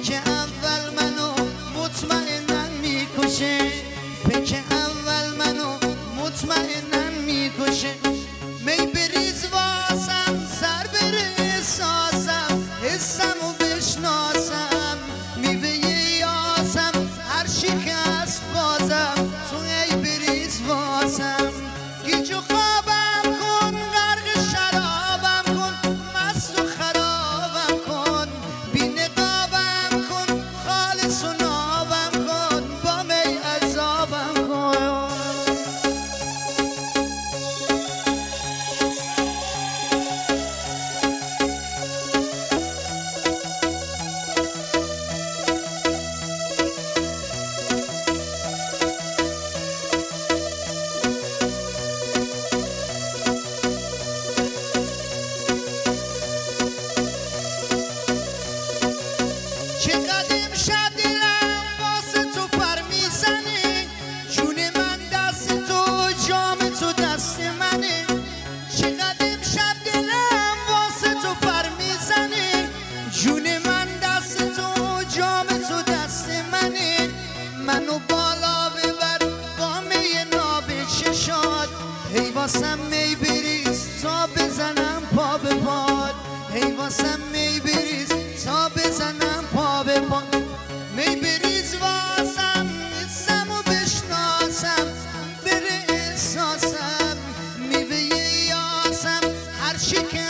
پیک اول منو مطمئنن میکشه، پیک اول منو مطمئنن میکشه. می بریز واسم سر بره سازم، حسمو بشناسم، میوه یاسم هر شکست بازم. تو ای بریز واسم گیج و خوابم کن، غرق شرابم کن، مست و خرابم کن، بی نقابم کن، خالص و نابم کن، با می عذابم کن. چقدر امشب دلم واسه تو پر میزنه، جون من دست تو، جام تو دست منه. چقدر امشب دلم واسه تو پر میزنه، جون من دست تو، جام تو دست منه. منو بالا ببر با می ناب چشات، هی واسم می بریز تا بزنم پا به پاد، هی واسم می بریز تا بزنم پا به پا. می بریز واسم حسمو بشناسم، بره احساسم، میوه یاسم هر چی که